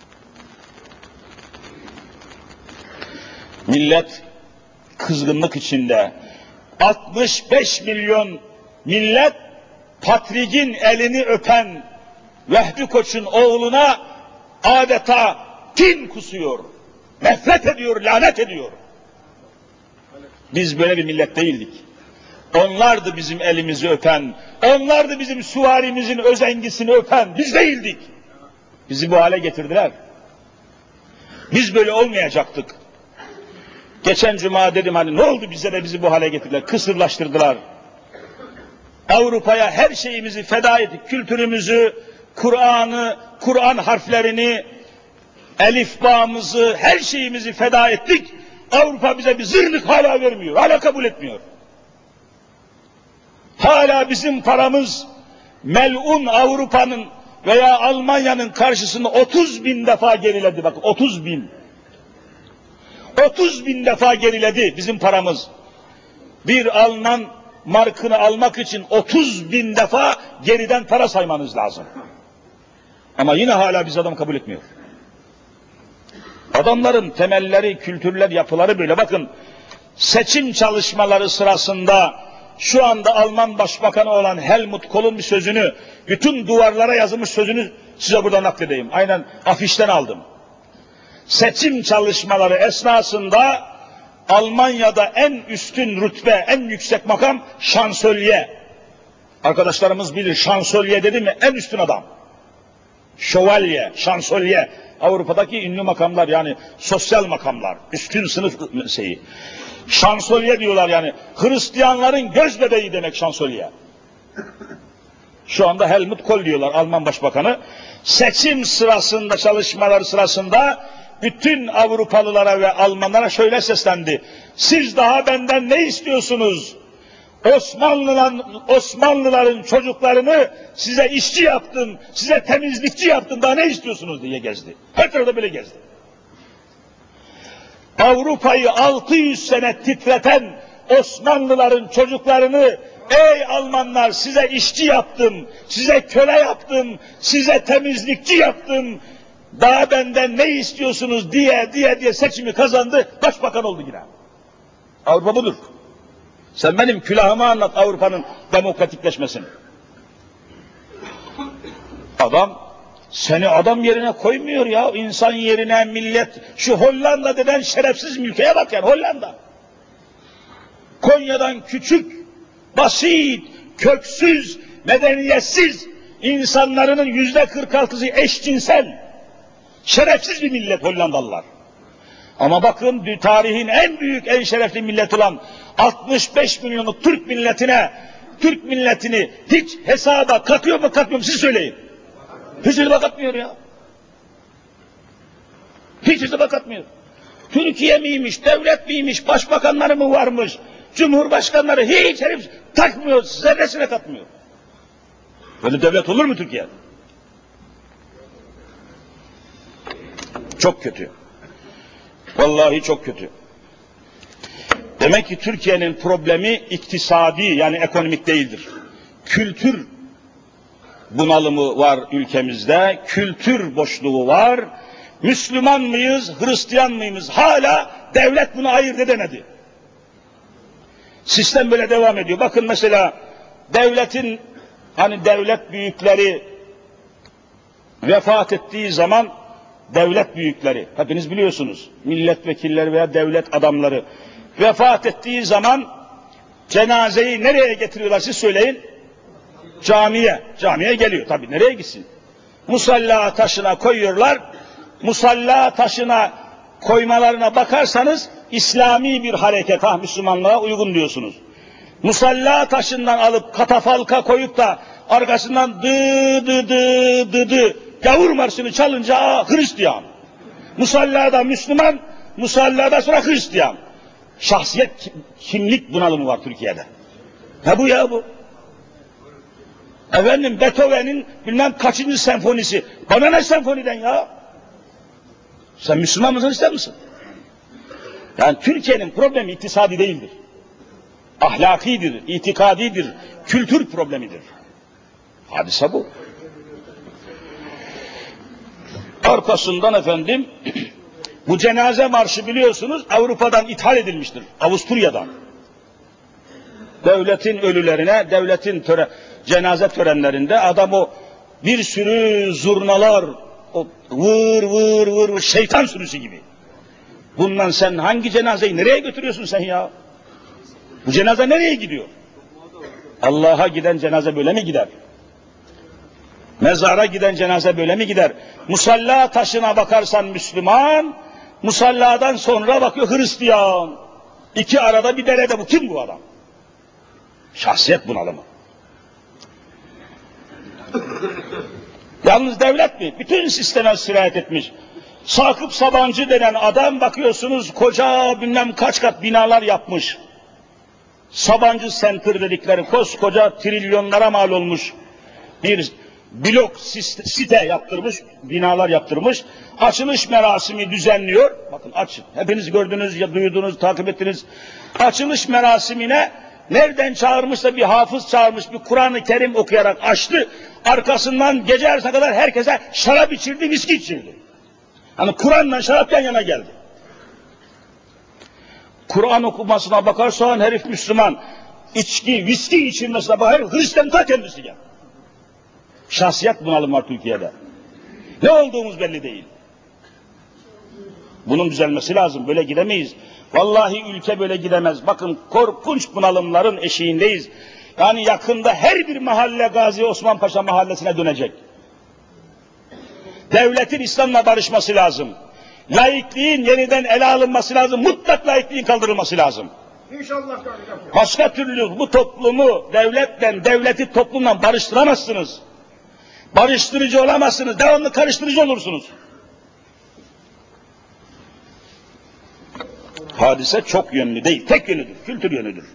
S1: Millet kızgınlık içinde. altmış beş milyon millet Patrik'in elini öpen Vehbi Koç'un oğluna
S2: adeta kin kusuyor, nefret ediyor, lanet ediyor. Biz böyle bir millet değildik. Onlardı bizim elimizi öpen, onlardı bizim süvarimizin özengisini öpen, biz değildik. Bizi bu hale getirdiler. Biz böyle olmayacaktık. Geçen cuma dedim hani ne oldu bize de bizi bu hale getirdiler, kısırlaştırdılar. Avrupa'ya her şeyimizi feda ettik, kültürümüzü, Kur'an'ı, Kur'an harflerini, elifbamızı, her şeyimizi feda ettik. Avrupa bize bir zırnık hala vermiyor, hala kabul etmiyor. Hala bizim paramız melun Avrupa'nın veya Almanya'nın karşısında otuz bin defa geriledi. Bakın otuz bin. otuz bin defa geriledi bizim paramız. Bir Alman markını almak için otuz bin defa geriden para saymanız lazım. Ama yine hala biz adam kabul etmiyor. Adamların temelleri, kültürler, yapıları böyle. Bakın seçim çalışmaları sırasında şu anda Alman Başbakanı olan Helmut Kohl'un bir sözünü, bütün duvarlara yazılmış sözünü size burada nakledeyim. Aynen afişten aldım. Seçim çalışmaları esnasında Almanya'da en üstün rütbe, en yüksek makam şansölye. Arkadaşlarımız bilir, şansölye dedi mi en üstün adam. Şövalye, şansölye. Avrupa'daki ünlü makamlar, yani sosyal makamlar, üstün sınıf şeyi. Şansölye diyorlar yani. Hristiyanların göz bebeği demek şansölye. Şu anda Helmut Kohl diyorlar, Alman Başbakanı. Seçim sırasında, çalışmalar sırasında bütün Avrupalılara ve Almanlara şöyle seslendi. Siz daha benden ne istiyorsunuz? Osmanlıların, Osmanlıların çocuklarını size işçi yaptım, size temizlikçi yaptım, daha ne istiyorsunuz diye gezdi. Her tarafta böyle gezdi. Avrupa'yı altı yüz sene titreten Osmanlıların çocuklarını, ey Almanlar size işçi yaptım, size köle yaptım, size temizlikçi yaptım, daha benden ne istiyorsunuz diye diye diye seçimi kazandı, başbakan oldu yine. Avrupa budur. Sen benim külahıma anlat Avrupa'nın demokratikleşmesini. Adam seni adam yerine koymuyor ya, insan yerine millet. Şu Hollanda denen şerefsiz ülkeye bak yani, Hollanda. Konya'dan küçük, basit, köksüz, medeniyetsiz, insanların yüzde kırk altısı eşcinsel, şerefsiz bir millet Hollandalılar. Ama bakın tarihin en büyük, en şerefli millet olan altmış beş milyonluk Türk milletine, Türk milletini hiç hesaba katıyor mu katmıyor mu siz söyleyin. Hiç hesaba katmıyor ya. Hiç hesaba katmıyor. Türkiye miymiş, devlet miymiş, başbakanları mı varmış, cumhurbaşkanları hiç herif takmıyor, zerresine katmıyor. Böyle devlet olur mu Türkiye? Çok kötü. Vallahi çok kötü. Demek ki Türkiye'nin problemi iktisadi, yani ekonomik değildir. Kültür bunalımı var ülkemizde, kültür boşluğu var. Müslüman mıyız, Hristiyan mıyız? Hala devlet bunu ayırt edemedi. Sistem böyle devam ediyor. Bakın mesela devletin, hani devlet büyükleri vefat ettiği zaman, devlet büyükleri, hepiniz biliyorsunuz, milletvekilleri veya devlet adamları vefat ettiği zaman cenazeyi nereye getiriyorlar siz söyleyin? Camiye. Camiye geliyor tabii, nereye gitsin? Musalla taşına koyuyorlar. Musalla taşına koymalarına bakarsanız İslami bir hareket, ha Müslümanlığa uygun diyorsunuz. Musalla taşından alıp katafalka koyup da arkasından dı dı dı dı dı gavur marşını çalınca aa, Hristiyan. Musallada Müslüman, musallada sonra Hristiyan. Şahsiyet, kimlik bunalımı var Türkiye'de. Ha bu ya bu. Efendim Beethoven'in bilmem kaçıncı senfonisi. Bana ne senfoniden ya? Sen Müslüman mısın, ister misin? Yani Türkiye'nin problemi iktisadi değildir. Ahlakidir, itikadidir, kültür problemidir. Hadise bu. Arkasından efendim, bu cenaze marşı biliyorsunuz Avrupa'dan ithal edilmiştir, Avusturya'dan. Devletin ölülerine, devletin töre, cenaze törenlerinde adam o bir sürü zurnalar, o vır vır vır vır şeytan sürüsü gibi. Bundan sen hangi cenazeyi nereye götürüyorsun sen ya? Bu cenaze nereye gidiyor? Allah'a giden cenaze böyle mi gider? Mezara giden cenaze böyle mi gider? Musalla taşına bakarsan Müslüman, musalladan sonra bakıyor Hristiyan. İki arada bir derede, bu kim bu adam? Şahsiyet bunalımı. Yalnız devlet mi? Bütün sisteme sirayet etmiş. Sakıp Sabancı denen adam bakıyorsunuz koca bilmem kaç kat binalar yapmış. Sabancı Center dedikleri koskoca trilyonlara mal olmuş bir blok site yaptırmış, binalar yaptırmış. Açılış merasimi düzenliyor. Bakın açın. Hepiniz gördünüz, ya duydunuz, takip ettiniz. Açılış merasimine nereden çağırmışsa bir hafız çağırmış, bir Kur'an-ı Kerim okuyarak açtı. Arkasından gece yarısına kadar herkese şarap içirdi, viski içirdi. Hani Kur'an'la şarap yan yana geldi. Kur'an okumasına bakarsan herif Müslüman, içki, viski içirmesine bakar, Hristiyan ta kendisi gel. Şahsiyet bunalım var Türkiye'de. Ne olduğumuz belli değil. Bunun düzelmesi lazım, böyle gidemeyiz. Vallahi ülke böyle gidemez. Bakın korkunç bunalımların eşiğindeyiz. Yani yakında her bir mahalle Gazi Osman Paşa mahallesine dönecek. Devletin İslam'la barışması lazım. Laikliğin yeniden ele alınması lazım. Mutlak laikliğin kaldırılması lazım.
S3: İnşallah.
S2: Başka türlü bu toplumu devletle, devleti toplumla barıştıramazsınız. Barıştırıcı olamazsınız. Devamlı karıştırıcı olursunuz. Hadise çok yönlü değil, tek yönlüdür, kültür yönüdür.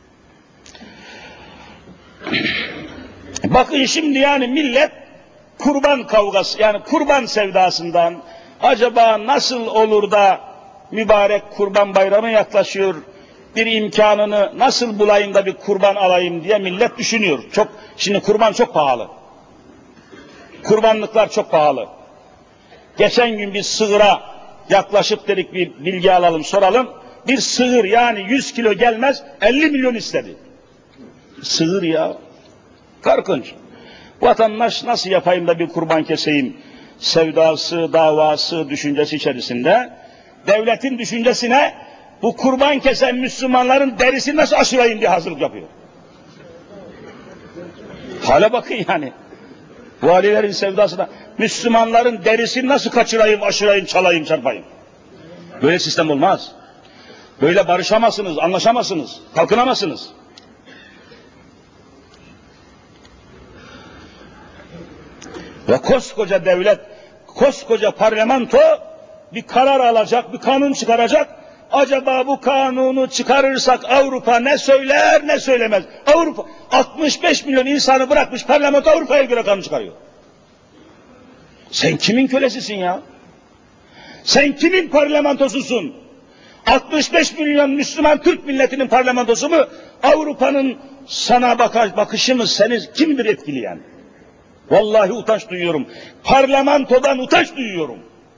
S2: Bakın şimdi yani millet kurban kavgası, yani kurban sevdasından acaba nasıl olur da mübarek kurban bayramı yaklaşıyor, bir imkanını nasıl bulayım da bir kurban alayım diye millet düşünüyor. Çok, şimdi kurban çok pahalı. Kurbanlıklar çok pahalı. Geçen gün bir sığıra yaklaşıp dedik bir bilgi alalım, soralım. Bir sığır yani yüz kilo gelmez elli milyon istedi. Sığır ya. Korkunç. Vatandaş nasıl yapayım da bir kurban keseyim sevdası, davası, düşüncesi içerisinde. Devletin düşüncesine bu kurban kesen Müslümanların derisini nasıl aşırayım diye hazırlık yapıyor. Hale bakın yani. Valilerin sevdasına Müslümanların derisini nasıl kaçırayım, aşırayım, çalayım, çarpayım. Böyle sistem olmaz. Böyle barışamazsınız, anlaşamazsınız, kalkınamazsınız. Ve koskoca devlet, koskoca parlamento bir karar alacak, bir kanun çıkaracak. Acaba bu kanunu çıkarırsak Avrupa ne söyler ne söylemez. Avrupa altmış beş milyon insanı bırakmış parlamento Avrupa'ya göre kanun çıkarıyor. Sen kimin kölesisin ya? Sen kimin parlamentosusun? altmış beş milyon Müslüman Türk milletinin parlamentosu mu? Avrupa'nın sana bakar, bakışı mı seni kimdir etkileyen? Vallahi utanç duyuyorum. Parlamentodan utanç duyuyorum.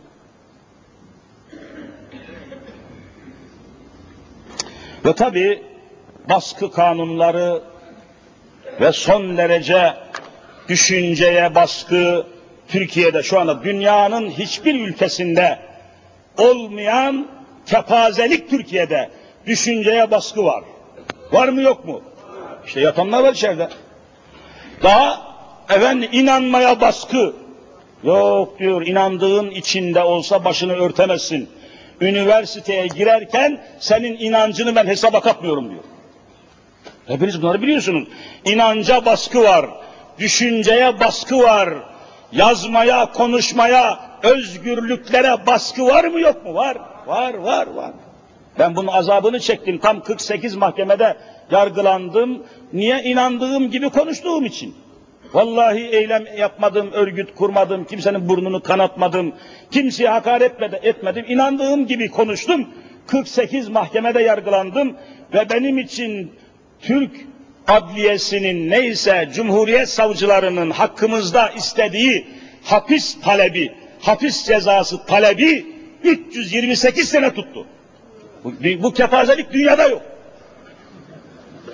S2: Ve tabi baskı kanunları ve son derece düşünceye baskı Türkiye'de şu anda dünyanın hiçbir ülkesinde olmayan kepazelik Türkiye'de düşünceye baskı var. Var mı yok mu? İşte yatanlar var içeride. Daha efendim inanmaya baskı. Yok diyor, inandığın içinde olsa başını örtemezsin. Üniversiteye girerken senin inancını ben hesaba katmıyorum diyor. Hepiniz bunları biliyorsunuz. İnanca baskı var, düşünceye baskı var, yazmaya, konuşmaya, özgürlüklere baskı var mı yok mu? Var, var, var, var. Ben bunun azabını çektim. Tam kırk sekiz mahkemede yargılandım. Niye? İnandığım gibi konuştuğum için. Vallahi eylem yapmadım, örgüt kurmadım, kimsenin burnunu kanatmadım, kimseye hakaret etmedim, inandığım gibi konuştum. kırk sekiz mahkemede yargılandım ve benim için Türk adliyesinin neyse Cumhuriyet savcılarının hakkımızda istediği hapis talebi, hapis cezası talebi üç yüz yirmi sekiz sene tuttu. Bu, bu kepazelik dünyada yok.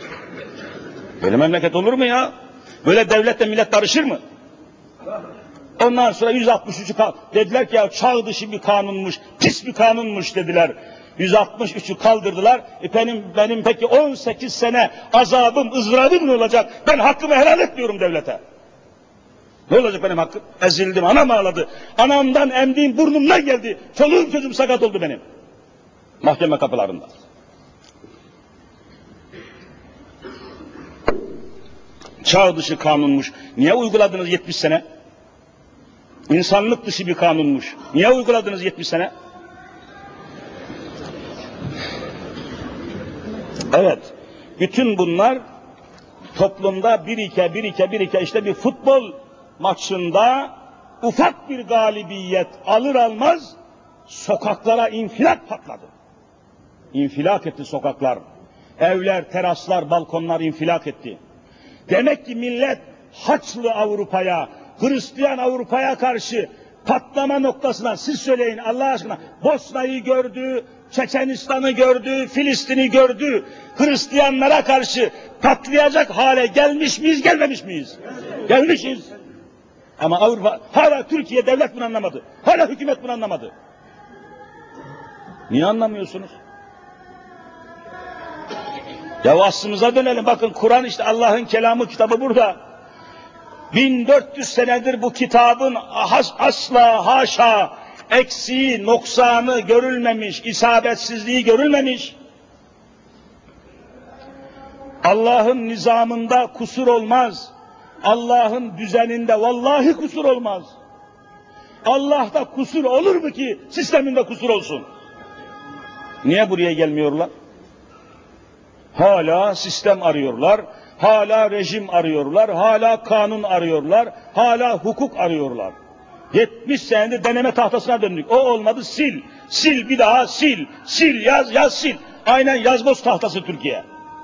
S2: Böyle memleket olur mu ya? Böyle devletle millet barışır mı? Ondan sonra yüz altmış üçü dediler ki ya çağ dışı bir kanunmuş, pis bir kanunmuş dediler. yüz altmış üçü kaldırdılar. E benim, benim peki on sekiz sene azabım, ızdırabım ne olacak? Ben hakkımı helal etmiyorum devlete. Ne olacak benim hakkım? Ezildim, anam ağladı. Anamdan emdiğim burnumdan geldi. Çoluğum çocuğum sakat oldu benim. Mahkeme kapılarında. Çağ dışı kanunmuş. Niye uyguladınız yetmiş sene? İnsanlık dışı bir kanunmuş. Niye uyguladınız yetmiş sene? Evet. Bütün bunlar toplumda birike birike birike işte bir futbol maçında ufak bir galibiyet alır almaz sokaklara infilak patladı. İnfilak etti sokaklar. Evler, teraslar, balkonlar infilak etti. Demek ki millet Haçlı Avrupa'ya, Hristiyan Avrupa'ya karşı patlama noktasına, siz söyleyin Allah aşkına, Bosna'yı gördü, Çeçenistan'ı gördü, Filistin'i gördü, Hristiyanlara karşı patlayacak hale gelmiş miyiz, gelmemiş miyiz? Gelmişiz. Ama Avrupa, hala Türkiye devlet bunu anlamadı, hala hükümet bunu anlamadı. Niye anlamıyorsunuz? Ya aslımıza dönelim, bakın Kur'an işte Allah'ın kelamı, kitabı burada. bin dört yüz senedir bu kitabın asla haşa eksiği, noksanı görülmemiş, isabetsizliği görülmemiş. Allah'ın nizamında kusur olmaz. Allah'ın düzeninde vallahi kusur olmaz. Allah'ta kusur olur mu ki sisteminde kusur olsun? Niye buraya gelmiyorlar? Hala sistem arıyorlar, hala rejim arıyorlar, hala kanun arıyorlar, hala hukuk arıyorlar. yetmiş senedir deneme tahtasına döndük. O olmadı, sil, sil bir daha sil, sil yaz, yaz sil. Aynen yazboz tahtası Türkiye.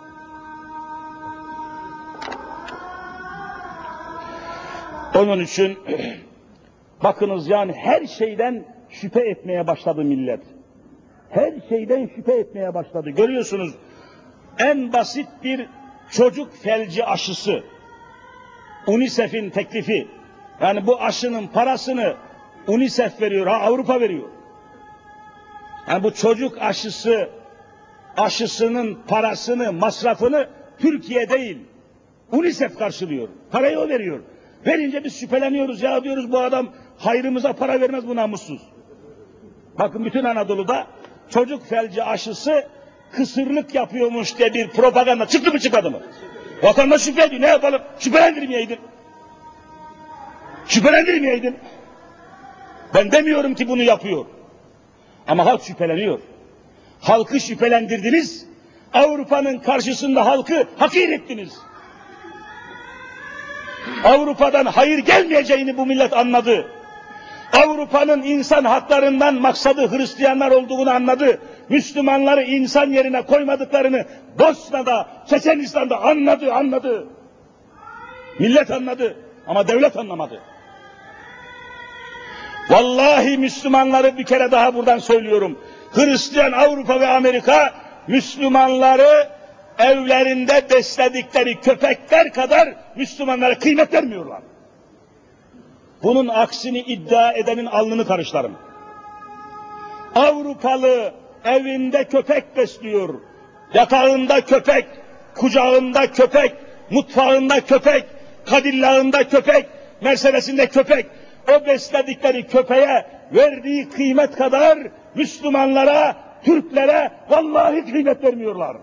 S2: Onun için bakınız yani her şeyden şüphe etmeye başladı millet. Her şeyden şüphe etmeye başladı. Görüyorsunuz. En basit bir çocuk felci aşısı, UNICEF'in teklifi, yani bu aşının parasını UNICEF veriyor, ha Avrupa veriyor. Yani bu çocuk aşısı, aşısının parasını, masrafını Türkiye değil, UNICEF karşılıyor, parayı o veriyor. Verince biz şüpheleniyoruz, ya diyoruz bu adam hayrımıza para vermez, bu namussuz. Bakın bütün Anadolu'da çocuk felci aşısı kısırlık yapıyormuş diye bir propaganda çıktı mı çıkmadı mı? Vatandaş şüphe ediyor, ne yapalım? Şüphelendirmeyeydin. Şüphelendirmeyeydin. Ben demiyorum ki bunu yapıyor. Ama halk şüpheleniyor. Halkı şüphelendirdiniz, Avrupa'nın karşısında halkı hakir ettiniz. Avrupa'dan hayır gelmeyeceğini bu millet anladı. Avrupa'nın insan haklarından maksadı Hristiyanlar olduğunu anladı. Müslümanları insan yerine koymadıklarını Bosna'da, Çeçenistan'da anladı, anladı. Millet anladı ama devlet anlamadı. Vallahi Müslümanları bir kere daha buradan söylüyorum. Hristiyan Avrupa ve Amerika Müslümanları evlerinde besledikleri köpekler kadar Müslümanlara kıymet vermiyorlar. Bunun aksini iddia edenin alnını karışlarım. Avrupalı evinde köpek besliyor, yatağında köpek, kucağında köpek, mutfağında köpek, kadillağında köpek, Mercedes'inde köpek. O besledikleri köpeğe verdiği kıymet kadar Müslümanlara, Türklere vallahi kıymet vermiyorlar.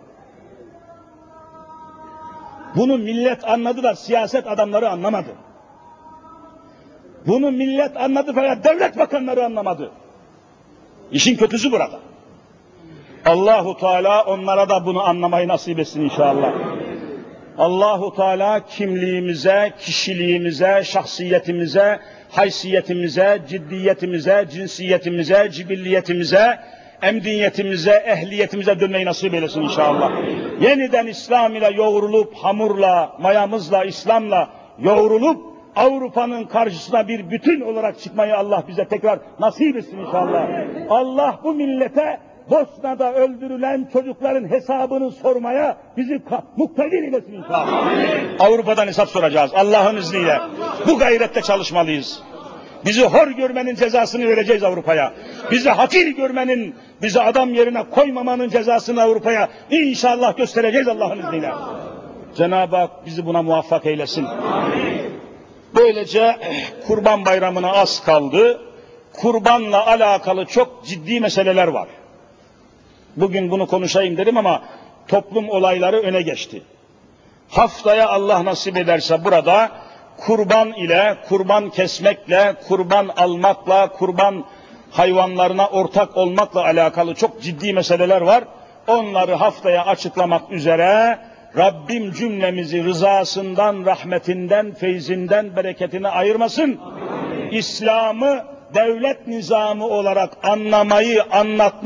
S2: Bunu millet anladı da siyaset adamları anlamadı. Bunu millet anladı fakat devlet bakanları anlamadı. İşin kötüsü burada. Allahu Teala onlara da bunu anlamayı nasip etsin inşallah. Allahu Teala kimliğimize, kişiliğimize, şahsiyetimize, haysiyetimize, ciddiyetimize, cinsiyetimize, cibilliyetimize, emniyetimize, ehliyetimize dönmeyi nasip eylesin inşallah. Yeniden İslam ile yoğrulup, hamurla, mayamızla, İslam'la yoğrulup, Avrupa'nın karşısına bir bütün olarak çıkmayı Allah bize tekrar nasip etsin inşallah. Allah bu millete Bosna'da öldürülen çocukların hesabını sormaya bizi muktedir eylesin inşallah. Avrupa'dan hesap soracağız Allah'ın izniyle. Bu gayrette çalışmalıyız. Bizi hor görmenin cezasını vereceğiz Avrupa'ya. Bizi hakir görmenin, bizi adam yerine koymamanın cezasını Avrupa'ya inşallah göstereceğiz Allah'ın izniyle. Cenab-ı Hak bizi buna muvaffak eylesin. Böylece Kurban Bayramı'na az kaldı. Kurbanla alakalı çok ciddi meseleler var. Bugün bunu konuşayım dedim ama toplum olayları öne geçti. Haftaya Allah nasip ederse burada kurban ile, kurban kesmekle, kurban almakla, kurban hayvanlarına ortak olmakla alakalı çok ciddi meseleler var. Onları haftaya açıklamak üzere Rabbim cümlemizi rızasından, rahmetinden, feyzinden, bereketine ayırmasın. İslam'ı devlet nizamı olarak anlamayı, anlatmayı